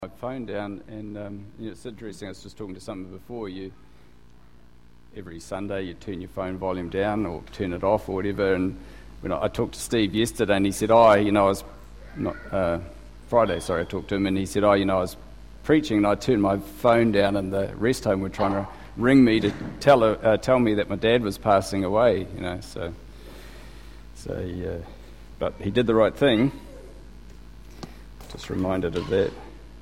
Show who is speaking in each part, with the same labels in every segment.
Speaker 1: My phone down, and it's interesting. I was just talking to someone before. Every Sunday you turn your phone volume down or turn it off or whatever. And when I talked to Steve yesterday, and he said, I was not Friday. Sorry, I talked to him, and he said, I was preaching, and I turned my phone down, and the rest home were trying to ring me to tell me that my dad was passing away. But he did the right thing. Just reminded of that.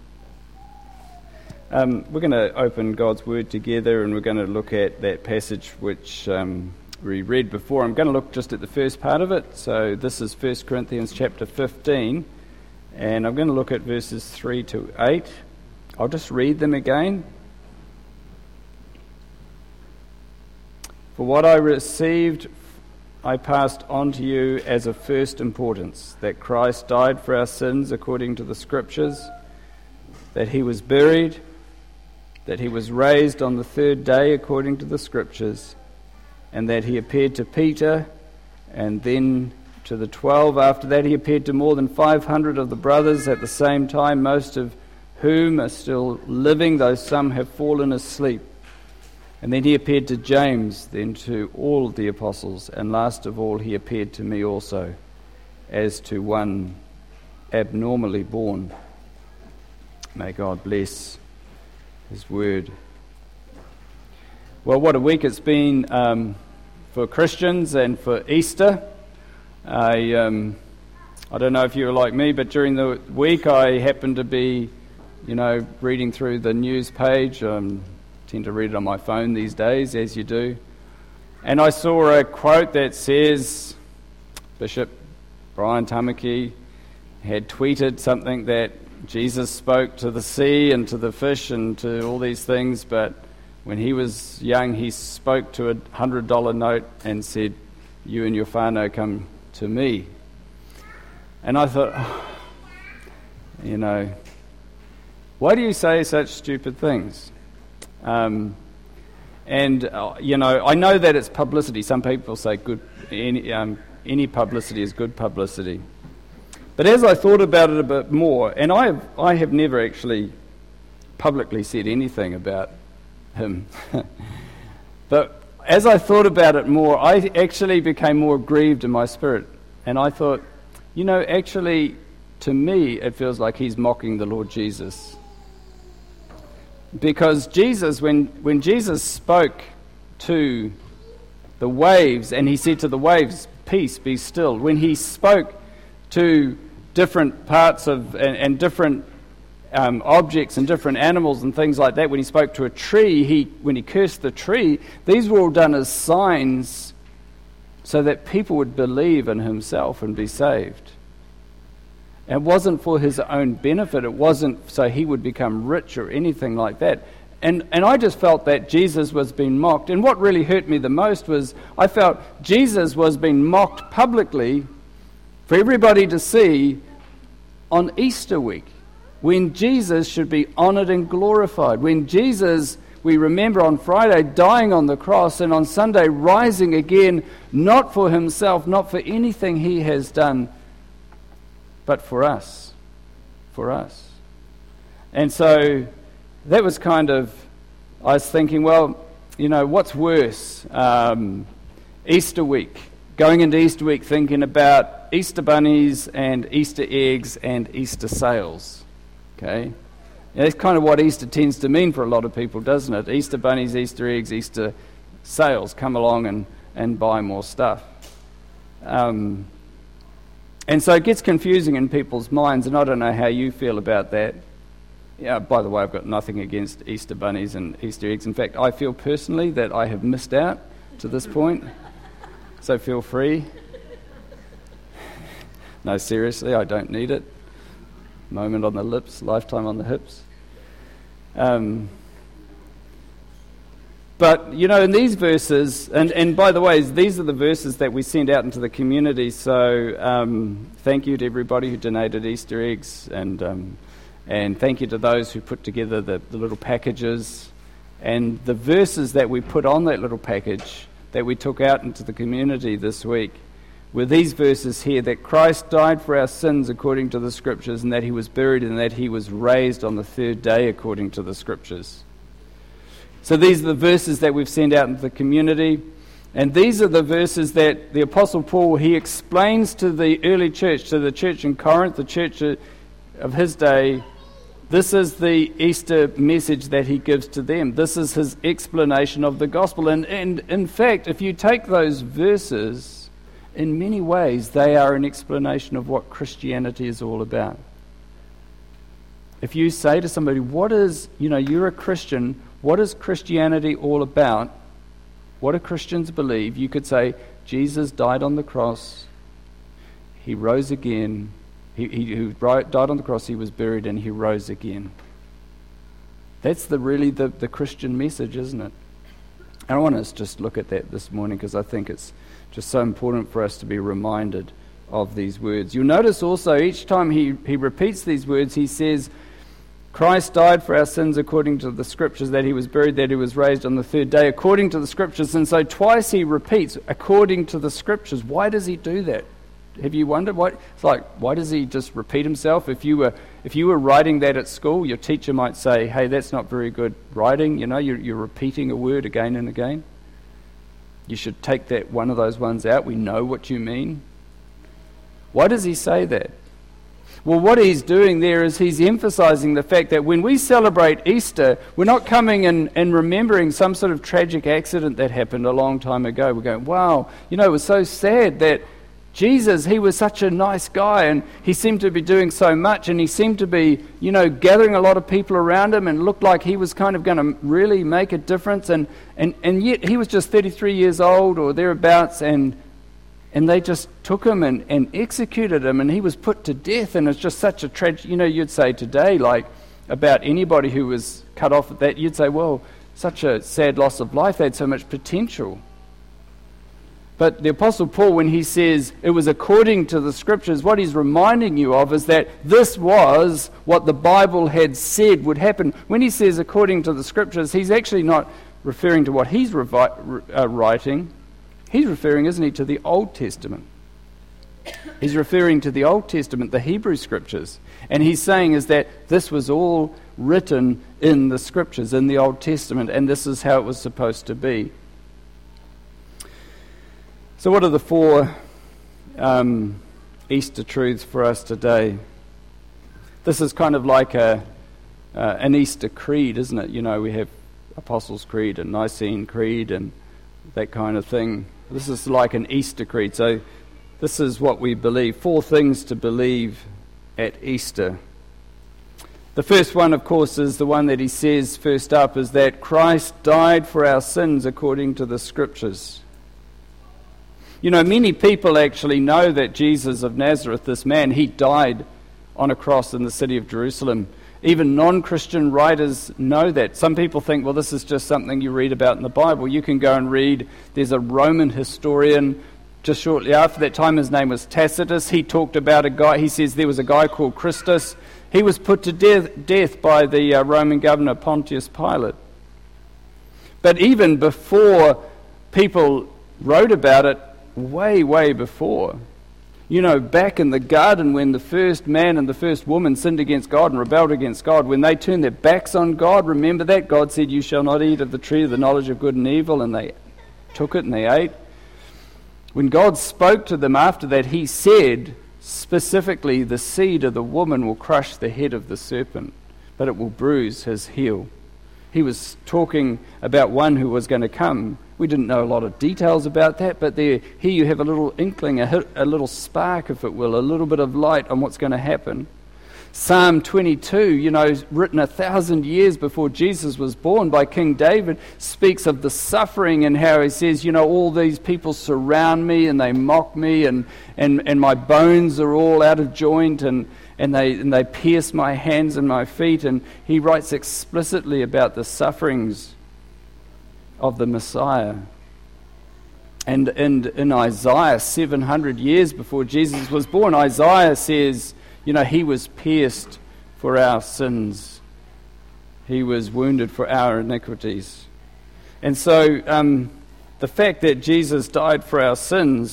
Speaker 1: We're going to open God's Word together, and we're going to look at that passage which we read before. I'm going to look just at the first part of it. So this is 1 Corinthians chapter 15, and I'm going to look at verses 3 to 8. I'll just read them again. For what I received, I passed on to you as of first importance, that Christ died for our sins according to the Scriptures, that he was buried, that he was raised on the third day according to the Scriptures, and that he appeared to Peter, and then to the 12. After that he appeared to more than 500 of the brothers at the same time, most of whom are still living, though some have fallen asleep. And then he appeared to James, then to all the apostles, and last of all he appeared to me also, as to one abnormally born. May God bless his word. Well, what a week it's been for Christians and for Easter. I don't know if you're like me, but during the week I happened to be, reading through the news page. I tend to read it on my phone these days, as you do. And I saw a quote that says, Bishop Brian Tamaki had tweeted something that Jesus spoke to the sea and to the fish and to all these things, but when he was young, he spoke to a $100 note and said, "You and your whānau come to me." And I thought, why do you say such stupid things? I know that it's publicity. Some people say any publicity is good publicity. But as I thought about it a bit more, and I have never actually publicly said anything about him, but as I thought about it more, I actually became more grieved in my spirit. And I thought, actually, to me, it feels like he's mocking the Lord Jesus. Because Jesus, when Jesus spoke to the waves, and he said to the waves, "Peace, be still," when he spoke to different parts of and different objects and different animals and things like that, when he spoke to a tree, when he cursed the tree, these were all done as signs so that people would believe in himself and be saved. It wasn't for his own benefit. It wasn't so he would become rich or anything like that. And I just felt that Jesus was being mocked. And what really hurt me the most was I felt Jesus was being mocked publicly for everybody to see on Easter week, when Jesus should be honoured and glorified. When Jesus, we remember on Friday, dying on the cross, and on Sunday rising again, not for himself, not for anything he has done, but for us. For us. And so that was I was thinking, what's worse? Easter week. Going into Easter week thinking about Easter bunnies and Easter eggs and Easter sales. Okay? That's kind of what Easter tends to mean for a lot of people, doesn't it? Easter bunnies, Easter eggs, Easter sales. Come along and buy more stuff. And so it gets confusing in people's minds, and I don't know how you feel about that. Yeah, by the way, I've got nothing against Easter bunnies and Easter eggs. In fact, I feel personally that I have missed out to this point. So feel free. No, seriously, I don't need it. Moment on the lips, lifetime on the hips. But, in these verses, and by the way, these are the verses that we send out into the community, so thank you to everybody who donated Easter eggs, and thank you to those who put together the little packages, and the verses that we put on that little package that we took out into the community this week were these verses here, that Christ died for our sins according to the Scriptures, and that he was buried, and that he was raised on the third day according to the Scriptures. So these are the verses that we've sent out into the community, and these are the verses that the Apostle Paul, he explains to the early church, to the church in Corinth, the church of his day. This is the Easter message that he gives to them. This is his explanation of the gospel. And in fact, if you take those verses, in many ways, they are an explanation of what Christianity is all about. If you say to somebody, you're a Christian, what is Christianity all about? What do Christians believe? You could say, Jesus died on the cross, he rose again, he died on the cross, he was buried, and he rose again. That's really the Christian message, isn't it? And I want us to just look at that this morning, because I think it's just so important for us to be reminded of these words. You'll notice also each time he repeats these words, he says, Christ died for our sins according to the Scriptures, that he was buried, that he was raised on the third day according to the Scriptures. And so twice he repeats, according to the Scriptures. Why does he do that? Have you wondered why does he just repeat himself? If you were writing that at school, your teacher might say, hey, that's not very good writing, you're repeating a word again and again. You should take that one of those ones out. We know what you mean. Why does he say that? Well, what he's doing there is he's emphasizing the fact that when we celebrate Easter, we're not coming and remembering some sort of tragic accident that happened a long time ago. We're going, wow, it was so sad that Jesus, he was such a nice guy, and he seemed to be doing so much, and he seemed to be, gathering a lot of people around him, and looked like he was kind of going to really make a difference, and yet he was just 33 years old or thereabouts, and they just took him and executed him, and he was put to death, and it's just such a tragedy. You'd say today, like, about anybody who was cut off at that, you'd say, well, such a sad loss of life, they had so much potential. But the Apostle Paul, when he says it was according to the Scriptures, what he's reminding you of is that this was what the Bible had said would happen. When he says according to the Scriptures, he's actually not referring to what he's writing. He's referring, isn't he, to the Old Testament. He's referring to the Old Testament, the Hebrew Scriptures. And he's saying is that this was all written in the Scriptures, in the Old Testament, and this is how it was supposed to be. So what are the four Easter truths for us today? This is kind of like an Easter creed, isn't it? We have Apostles' Creed and Nicene Creed and that kind of thing. This is like an Easter creed. So this is what we believe. 4 things to believe at Easter. The first one, of course, is the one that he says first up, is that Christ died for our sins according to the Scriptures. Many people actually know that Jesus of Nazareth, this man, he died on a cross in the city of Jerusalem. Even non-Christian writers know that. Some people think, well, this is just something you read about in the Bible. You can go and read. There's a Roman historian just shortly after that time. His name was Tacitus. He talked about a guy. He says there was a guy called Christus. He was put to death by the Roman governor Pontius Pilate. But even before people wrote about it, way before, back in the garden when the first man and the first woman sinned against God and rebelled against God, when they turned their backs on God, remember that? God said, you shall not eat of the tree of the knowledge of good and evil, and they took it and they ate. When God spoke to them after that, he said specifically, the seed of the woman will crush the head of the serpent, but it will bruise his heel. He was talking about one who was going to come. We didn't know a lot of details about that, but here you have a little inkling, a little spark, if it will, a little bit of light on what's going to happen. Psalm 22, written 1,000 years before Jesus was born by King David, speaks of the suffering and how he says, all these people surround me and they mock me and my bones are all out of joint and they pierce my hands and my feet. And he writes explicitly about the sufferings of the Messiah. And in Isaiah, 700 years before Jesus was born, Isaiah says, he was pierced for our sins. He was wounded for our iniquities. And so the fact that Jesus died for our sins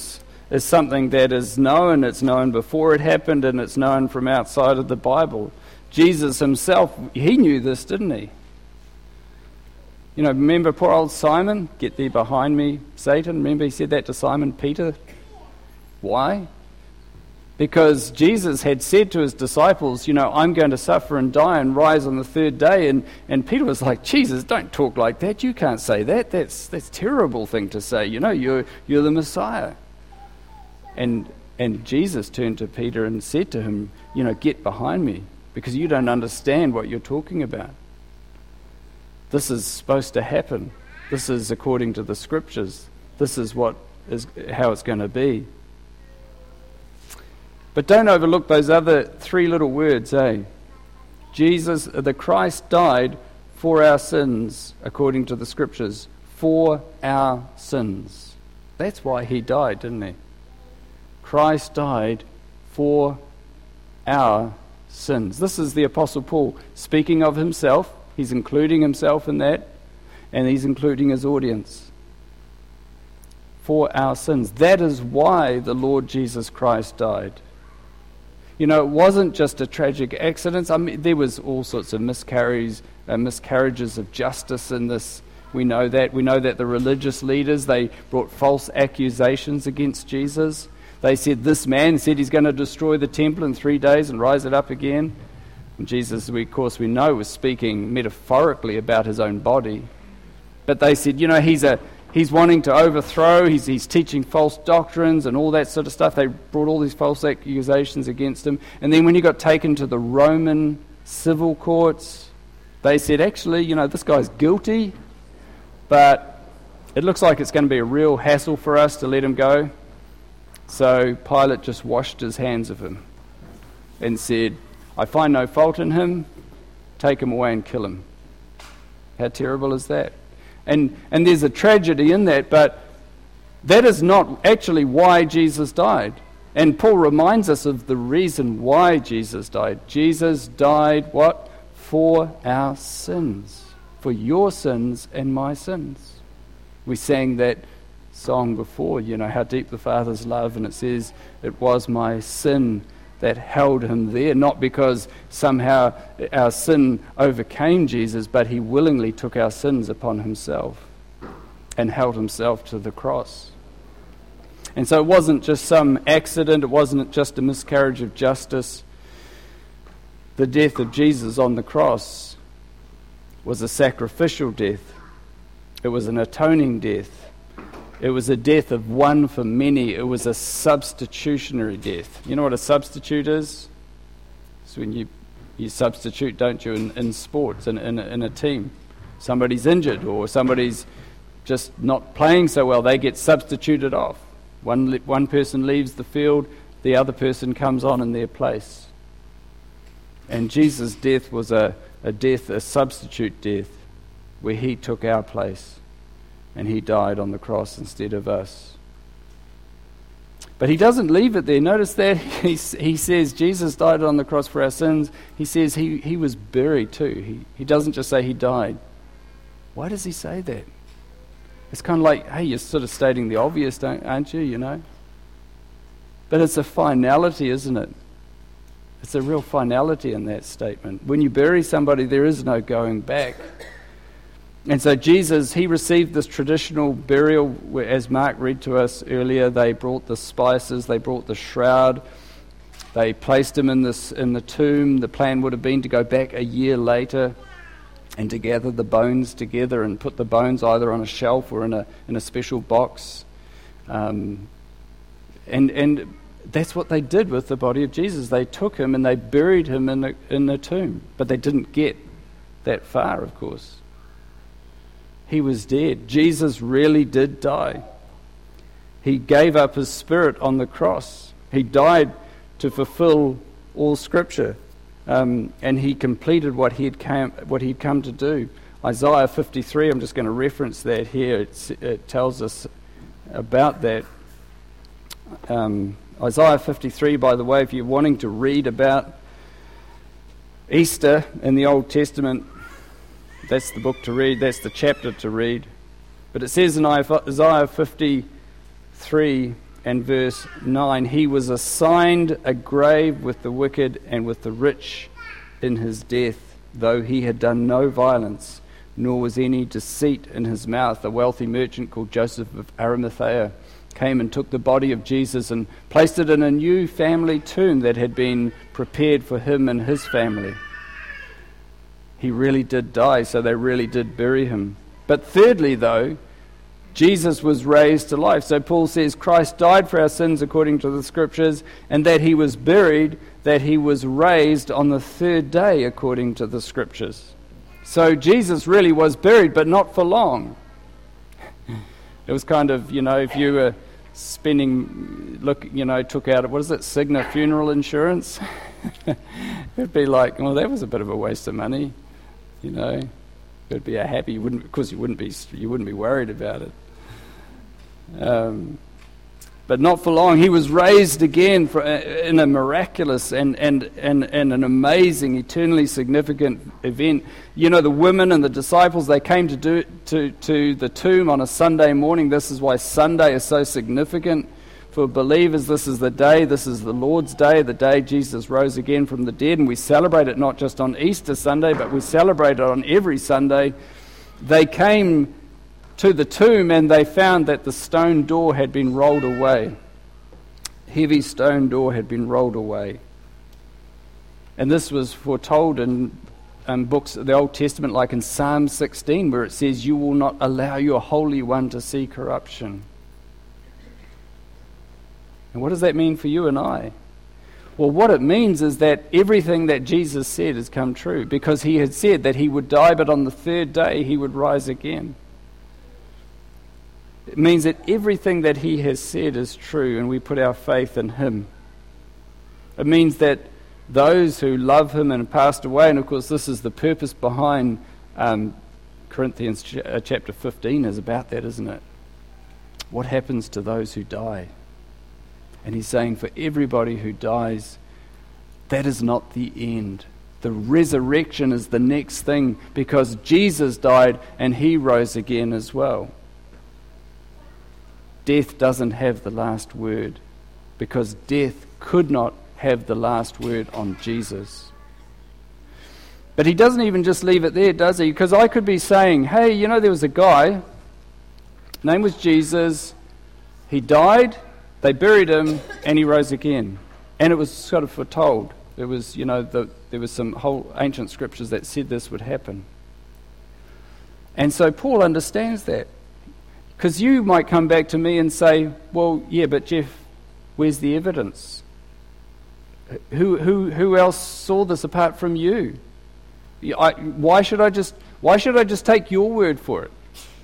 Speaker 1: is something that is known. It's known before it happened, and it's known from outside of the Bible. Jesus himself, he knew this, didn't he? You know, remember poor old Simon? Get thee behind me, Satan. Remember he said that to Simon Peter? Why? Because Jesus had said to his disciples, you know, I'm going to suffer and die and rise on the third day. And Peter was like, Jesus, don't talk like that. You can't say that. That's a terrible thing to say. You know, you're the Messiah. And Jesus turned to Peter and said to him, you know, get behind me, because you don't understand what you're talking about. This is supposed to happen. This is according to the scriptures. This is how it's going to be. But don't overlook those other three little words, Jesus, the Christ died for our sins, according to the scriptures, for our sins. That's why he died, didn't he? Christ died for our sins. This is the Apostle Paul speaking of himself. He's including himself in that, and he's including his audience. For our sins. That is why the Lord Jesus Christ died. You know, it wasn't just a tragic accident. I mean, there was all sorts of miscarriages of justice in this. We know that. We know that the religious leaders, they brought false accusations against Jesus. They said, this man said he's going to destroy the temple in 3 days and rise it up again. And Jesus, of course, we know, was speaking metaphorically about his own body. But they said, you know, he's wanting to overthrow, he's teaching false doctrines and all that sort of stuff. They brought all these false accusations against him. And then when he got taken to the Roman civil courts, they said, actually, you know, this guy's guilty, but it looks like it's going to be a real hassle for us to let him go. So Pilate just washed his hands of him and said, I find no fault in him, take him away and kill him. How terrible is that? And there's a tragedy in that, but that is not actually why Jesus died. And Paul reminds us of the reason why Jesus died. Jesus died, what? For our sins. For your sins and my sins. We sang that song before, you know, how deep the Father's love, and it says, it was my sin that held him there, not because somehow our sin overcame Jesus, but he willingly took our sins upon himself and held himself to the cross. And so it wasn't just some accident, it wasn't just a miscarriage of justice. The death of Jesus on the cross was a sacrificial death. It was an atoning death. It was a death of one for many. It was a substitutionary death. You know what a substitute is? It's when you substitute, don't you, in sports, in a team. Somebody's injured or somebody's just not playing so well. They get substituted off. One person leaves the field, the other person comes on in their place. And Jesus' death was a substitute death, where he took our place. And he died on the cross instead of us. But he doesn't leave it there. Notice that he says Jesus died on the cross for our sins. He says he was buried too. He doesn't just say he died. Why does he say that? It's kind of like, hey, you're sort of stating the obvious, aren't you, you know? But it's a finality, isn't it? It's a real finality in that statement. When you bury somebody, there is no going back. And so Jesus, he received this traditional burial, where, as Mark read to us earlier, they brought the spices, they brought the shroud, they placed him in the tomb. The plan would have been to go back a year later and to gather the bones together and put the bones either on a shelf or in a special box. And that's what they did with the body of Jesus. They took him and they buried him in the tomb. But they didn't get that far, of course. He was dead. Jesus really did die. He gave up his spirit on the cross. He died to fulfill all Scripture, and he completed what he'd come to do. Isaiah 53. I'm just going to reference that here. It tells us about that. Isaiah 53. By the way, if you're wanting to read about Easter in the Old Testament, that's the book to read, that's the chapter to read. But it says in Isaiah 53, and verse 9, he was assigned a grave with the wicked and with the rich in his death, though he had done no violence, nor was any deceit in his mouth. A wealthy merchant called Joseph of Arimathea came and took the body of Jesus and placed it in a new family tomb that had been prepared for him and his family. He really did die, so they really did bury him. But thirdly, though, Jesus was raised to life. So Paul says Christ died for our sins according to the Scriptures, and that he was buried, that he was raised on the third day according to the Scriptures. So Jesus really was buried, but not for long. It was kind of, if you were took out, Cigna funeral insurance? It'd be like, well, that was a bit of a waste of money, It'd be a happy, you wouldn't be worried about it. But not for long. He was raised again in a miraculous and an amazing, eternally significant event. The women and the disciples, they came to the tomb on a Sunday morning. This is why Sunday is so significant for believers. This is the Lord's Day, the day Jesus rose again from the dead, and we celebrate it not just on Easter Sunday, but we celebrate it on every Sunday. They came to the tomb and they found that the stone door had been rolled away. Heavy stone door had been rolled away. And this was foretold in books of the Old Testament, like in Psalm 16, where it says, "You will not allow your Holy One to see corruption." And what does that mean for you and I? Well, what it means is that everything that Jesus said has come true, because he had said that he would die, but on the third day he would rise again. It means that everything that he has said is true, and we put our faith in him. It means that those who love him and have passed away, and of course this is the purpose behind Corinthians chapter 15 is about that, isn't it? What happens to those who die? And he's saying for everybody who dies, that is not the end. The resurrection is the next thing, because Jesus died and he rose again as well. Death doesn't have the last word, because death could not have the last word on Jesus. But he doesn't even just leave it there, does he? Because I could be saying, hey, there was a guy, name was Jesus, he died, they buried him, and he rose again. And it was sort of foretold. There was, there was some whole ancient scriptures that said this would happen. And so Paul understands that. Because you might come back to me and say, well, yeah, but Jeff, where's the evidence? Who else saw this apart from you? Why should I just take your word for it?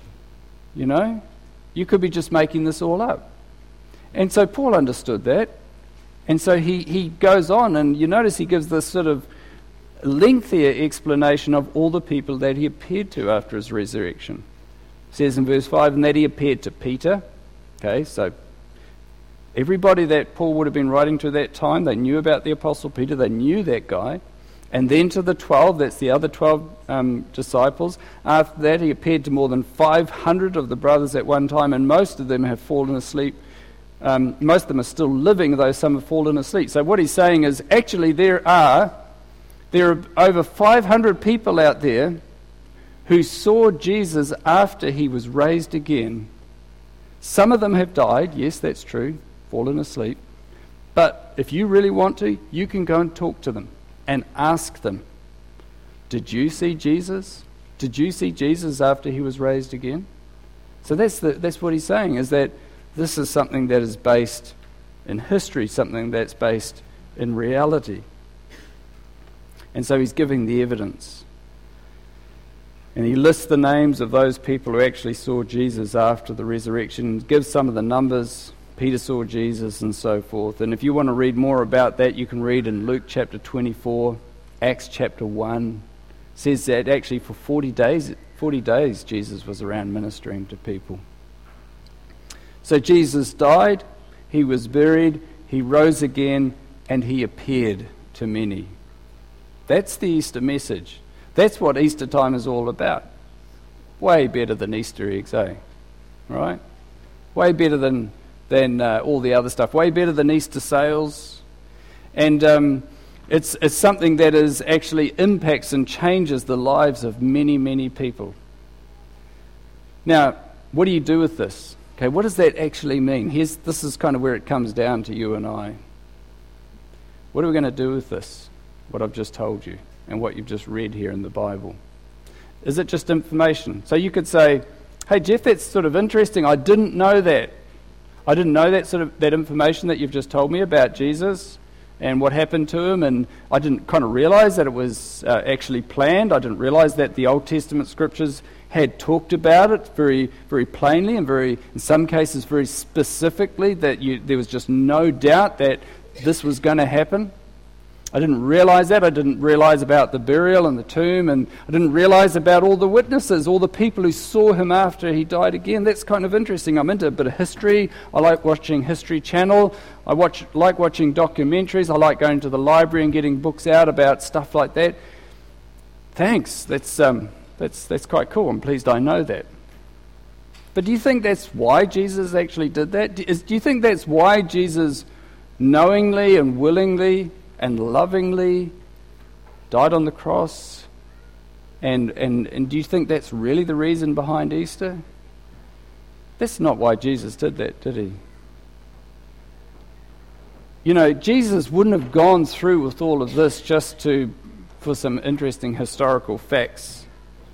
Speaker 1: You could be just making this all up. And so Paul understood that. And so he goes on, and you notice he gives this sort of lengthier explanation of all the people that he appeared to after his resurrection. It says in verse 5, and that he appeared to Peter. Okay, so everybody that Paul would have been writing to that time, they knew about the Apostle Peter, they knew that guy. And then to the 12, that's the other 12 disciples. After that, he appeared to more than 500 of the brothers at one time, and most of them have fallen asleep. Most of them are still living, though some have fallen asleep. So what he's saying is, actually there are over 500 people out there who saw Jesus after he was raised again. Some of them have died, yes, that's true, fallen asleep. But if you really want to, you can go and talk to them and ask them, did you see Jesus? Did you see Jesus after he was raised again? So that's what he's saying, is that this is something that is based in history, something that's based in reality. And so he's giving the evidence. And he lists the names of those people who actually saw Jesus after the resurrection, gives some of the numbers. Peter saw Jesus and so forth. And if you want to read more about that, you can read in Luke chapter 24, Acts chapter 1. It says that actually for 40 days Jesus was around ministering to people. So Jesus died, he was buried, he rose again, and he appeared to many. That's the Easter message. That's what Easter time is all about. Way better than Easter eggs, eh? Right? Way better than than all the other stuff. Way better than Easter sales. And it's something that actually impacts and changes the lives of many, many people. Now, what do you do with this? Okay, what does that actually mean? This is kind of where it comes down to you and I. What are we going to do with this? What I've just told you and what you've just read here in the Bible. Is it just information? So you could say, hey Jeff, that's sort of interesting. I didn't know that. I didn't know that information that you've just told me about Jesus and what happened to him, and I didn't kind of realize that it was actually planned. I didn't realize that the Old Testament scriptures had talked about it very, very plainly and in some cases, very specifically, that there was just no doubt that this was going to happen. I didn't realize that. I didn't realize about the burial and the tomb, and I didn't realize about all the witnesses, all the people who saw him after he died again. That's kind of interesting. I'm into a bit of history. I like watching History Channel. I like watching documentaries. I like going to the library and getting books out about stuff like that. Thanks. That's quite cool. I'm pleased I know that. But do you think that's why Jesus actually did that? Do you think that's why Jesus knowingly and willingly and lovingly died on the cross? And do you think that's really the reason behind Easter? That's not why Jesus did that, did he? You know, Jesus wouldn't have gone through with all of this just for some interesting historical facts.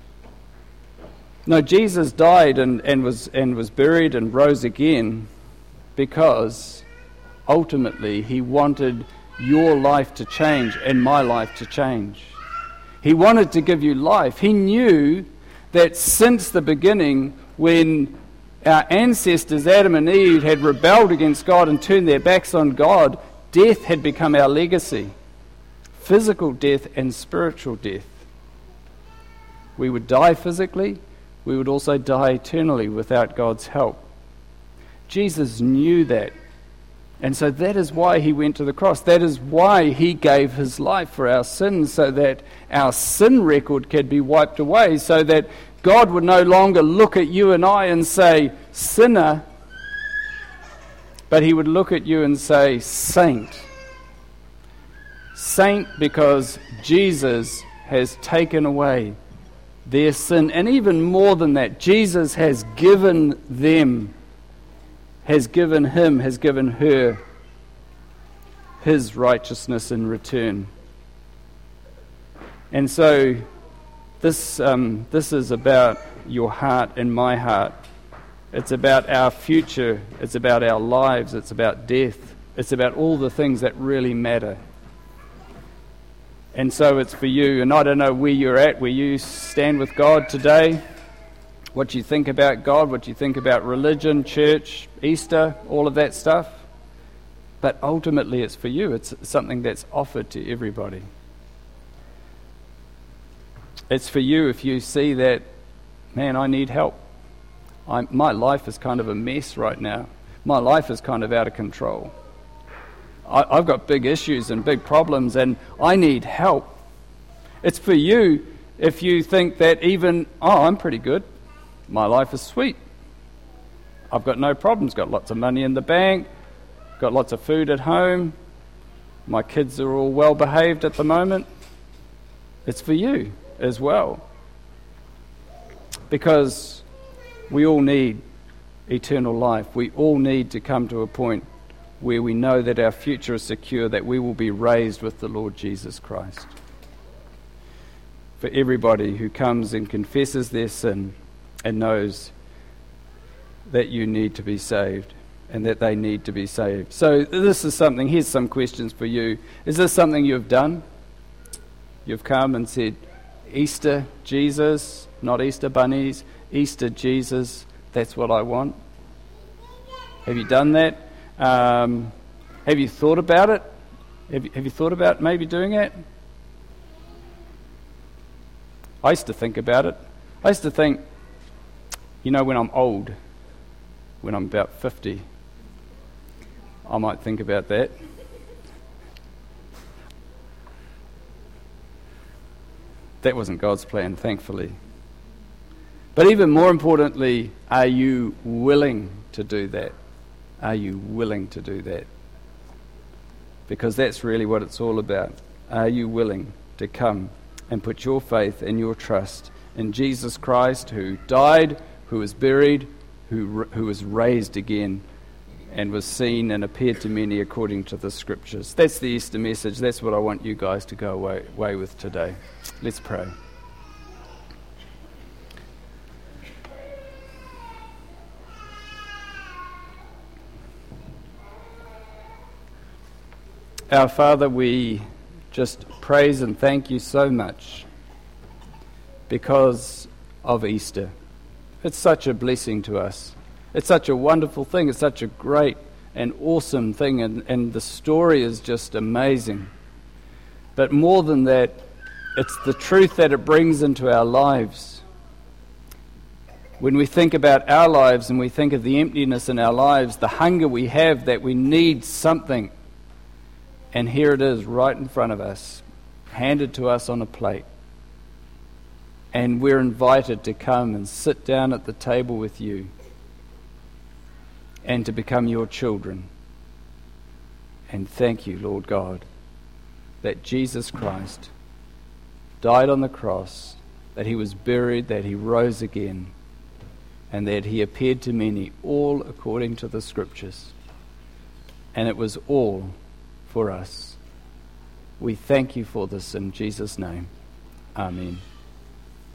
Speaker 1: No, Jesus died and was buried and rose again because ultimately he wanted your life to change and my life to change. He wanted to give you life. He knew that since the beginning, when our ancestors Adam and Eve had rebelled against God and turned their backs on God, death had become our legacy. Physical death and spiritual death. We would die physically, we would also die eternally without God's help. Jesus knew that. And so that is why he went to the cross. That is why he gave his life for our sins, so that our sin record could be wiped away, so that God would no longer look at you and I and say, sinner, but he would look at you and say, saint. Saint, because Jesus has taken away their sin. And even more than that, Jesus has given them, has given him, has given her his righteousness in return. And so this is about your heart and my heart. It's about our future. It's about our lives. It's about death. It's about all the things that really matter. And so it's for you. And I don't know where you're at, where you stand with God today, what you think about God, what you think about religion, church, Easter, all of that stuff. But ultimately it's for you. It's something that's offered to everybody. It's for you if you see that, man, I need help. My life is kind of a mess right now. My life is kind of out of control. I've got big issues and big problems and I need help. It's for you if you think that even, I'm pretty good. My life is sweet. I've got no problems, got lots of money in the bank, got lots of food at home. My kids are all well behaved at the moment. It's for you as well. Because we all need eternal life. We all need to come to a point where we know that our future is secure, that we will be raised with the Lord Jesus Christ. For everybody who comes and confesses their sin and knows that you need to be saved and that they need to be saved. So this is something, here's some questions for you. Is this something you've done? You've come and said, Easter Jesus, not Easter bunnies, Easter Jesus, that's what I want. Have you done that? Have you thought about it? Have you thought about maybe doing it? I used to think about it. I used to think, when I'm old, when I'm about 50, I might think about that. That wasn't God's plan, thankfully. But even more importantly, are you willing to do that? Are you willing to do that? Because that's really what it's all about. Are you willing to come and put your faith and your trust in Jesus Christ, who died, who was buried, who was raised again, and was seen and appeared to many according to the Scriptures? That's the Easter message. That's what I want you guys to go away with today. Let's pray. Our Father, we just praise and thank you so much because of Easter. It's such a blessing to us. It's such a wonderful thing. It's such a great and awesome thing, and the story is just amazing. But more than that, it's the truth that it brings into our lives. When we think about our lives and we think of the emptiness in our lives, the hunger we have that we need something, and here it is right in front of us, handed to us on a plate. And we're invited to come and sit down at the table with you and to become your children. And thank you, Lord God, that Jesus Christ died on the cross, that he was buried, that he rose again, and that he appeared to many, all according to the Scriptures. And it was all for us. We thank you for this in Jesus' name. Amen.